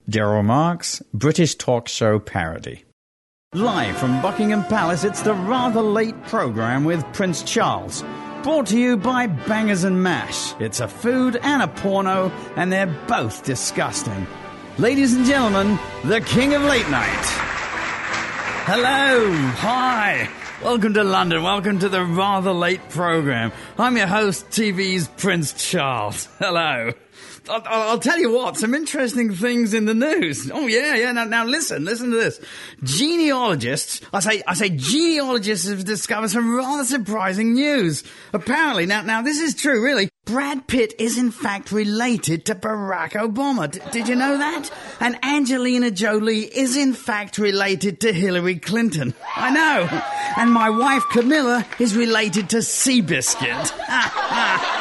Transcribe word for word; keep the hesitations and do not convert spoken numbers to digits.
Daryl Marks, British talk show parody. Live from Buckingham Palace, it's the Rather Late programme with Prince Charles. Brought to you by Bangers and Mash. It's a food and a porno, and they're both disgusting. Ladies and gentlemen, the King of Late Night. Hello, hi. Welcome to London. Welcome to the Rather Late programme. I'm your host, T V's Prince Charles. Hello. I'll, I'll tell you what, some interesting things in the news. Oh, yeah, yeah. Now, now listen, listen to this. Genealogists, I say, I say genealogists have discovered some rather surprising news. Apparently, now, now this is true, really. Brad Pitt is in fact related to Barack Obama. D- did you know that? And Angelina Jolie is in fact related to Hillary Clinton. I know. And my wife Camilla is related to Seabiscuit.